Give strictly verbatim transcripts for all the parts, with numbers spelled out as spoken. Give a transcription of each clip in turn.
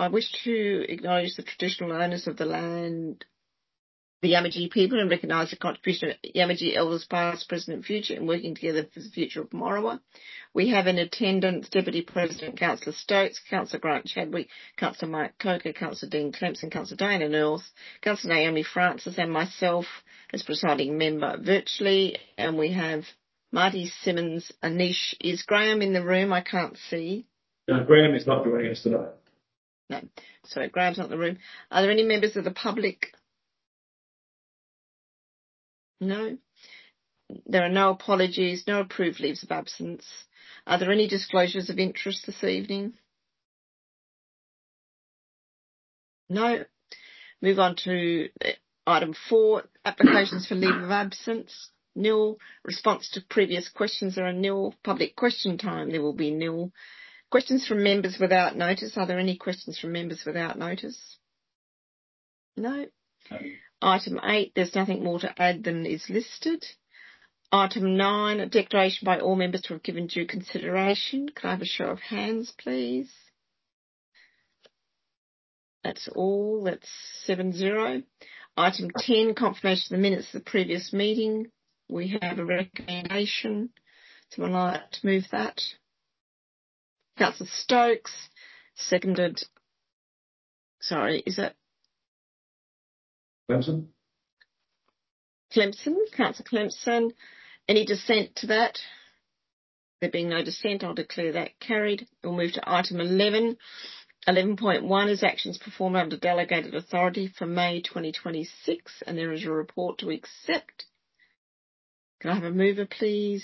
I wish to acknowledge the traditional owners of the land, the Yamatji people, and recognise the contribution of Yamatji elders past, present and future in working together for the future of Morawa. We have in attendance Deputy President Councillor Stokes, Councillor Grant Chadwick, Councillor Mike Coker, Councillor Dean Clemson, Councillor Diana North, Councillor Naomi Francis and myself as presiding member virtually. And we have Marty Simmons, Anish. Is Graham in the room? I can't see. No, Graham is not joining us today. No. So Graham's not in the room. Are there any members of the public? No. There are no apologies, no approved leaves of absence. Are there any disclosures of interest this evening? No. Move on to item four, applications for leave of absence. Nil. Response to previous questions are a nil. Public question time, there will be nil. Questions from members without notice. Are there any questions from members without notice? No. No. Item eight, there's nothing more to add than is listed. Item nine, a declaration by all members to have given due consideration. Can I have a show of hands, please? That's all. That's seven zero. Item ten, confirmation of the minutes of the previous meeting. We have a recommendation. Someone like to move that? Councillor Stokes, seconded. Sorry, is that Clemson? Clemson, Councillor Clemson. Any dissent to that? There being no dissent, I'll declare that carried. We'll move to item eleven. eleven point one is actions performed under delegated authority for May twenty twenty-six, and there is a report to accept. Can I have a mover, please?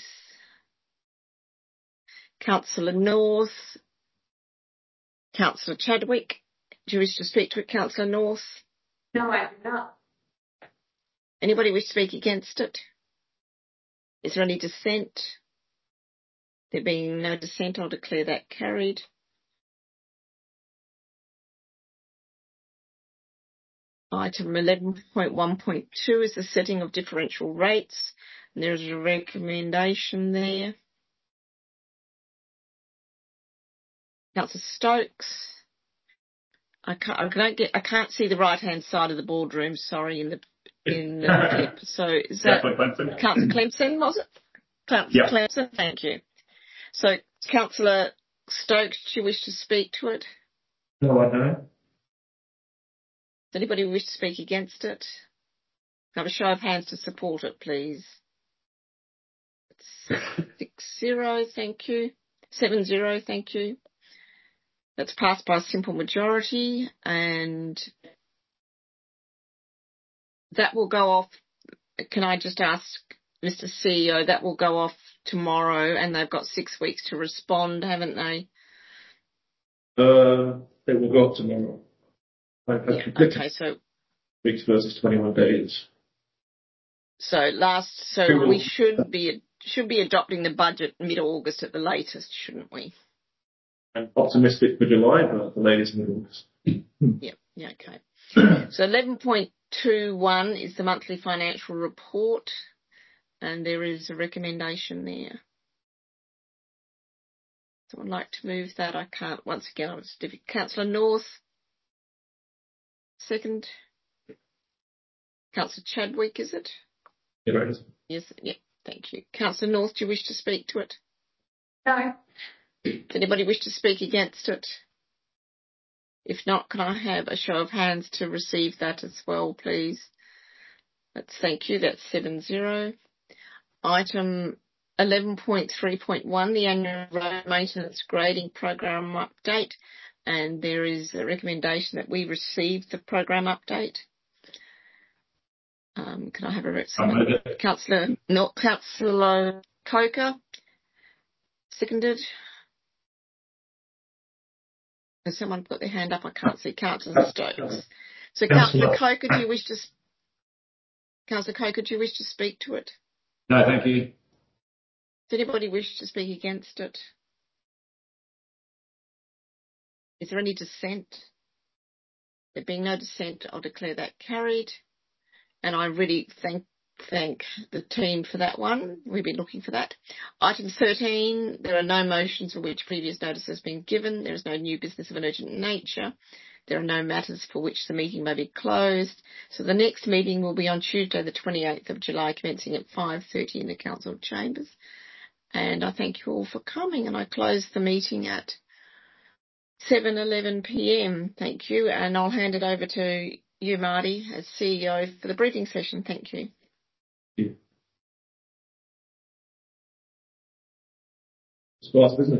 Councillor North. Councillor Chadwick. Do you wish to speak to it, Councillor North? No, I do not. Anybody wish to speak against it? Is there any dissent? There being no dissent, I'll declare that carried. Item eleven point one point two is the setting of differential rates, and there is a recommendation there. Councillor Stokes. I can't, I can't get, I can't see the right-hand side of the boardroom. Sorry, in the in the clip. So is that Councillor Clemson? Was it? Councillor Yep. Clemson. Thank you. So, Councillor Stokes, do you wish to speak to it? No, I don't. Does anybody wish to speak against it? Have a show of hands to support it, please. Six zero, thank you. Seven zero, thank you. That's passed by a simple majority, and that will go off. Can I just ask Mister C E O, that will go off tomorrow, and they've got six weeks to respond, haven't they? Uh, they will go up tomorrow. Yeah, okay, so weeks versus twenty-one days. So last, so we should be should be adopting the budget mid-August at the latest, shouldn't we? I'm optimistic for July, but the latest mid-August. Yeah, yeah, okay. So eleven point two one is the monthly financial report, and there is a recommendation there. Someone like to move that? I can't. Once again, I was difficult. Councillor North. Second. Councillor Chadwick, is it? Yeah, right. Yes, yeah, thank you. Councillor North, do you wish to speak to it? No. Does anybody wish to speak against it? If not, can I have a show of hands to receive that as well, please? That's, thank you, that's seven zero. Item eleven point three point one, the annual road maintenance grading program update, and there is a recommendation that we receive the program update. Um, can I have a recommendation? Councillor, no, Councillor Coker, seconded. Has someone put their hand up? I can't see. Councillor Stokes. So, Councillor Coker, do you wish to? Councillor Coker, do you wish to speak to it? No, thank you. Does anybody wish to speak against it? Is there any dissent? There being no dissent, I'll declare that carried. And I really thank thank the team for that one. We'll be looking for that. Item thirteen, there are no motions for which previous notice has been given. There is no new business of an urgent nature. There are no matters for which the meeting may be closed. So the next meeting will be on Tuesday the twenty-eighth of July, commencing at five thirty in the council chambers. And I thank you all for coming, and I close the meeting at seven eleven p m. Thank you, and I'll hand it over to you, Marty, as C E O for the briefing session. Thank you. It's fast, isn't it?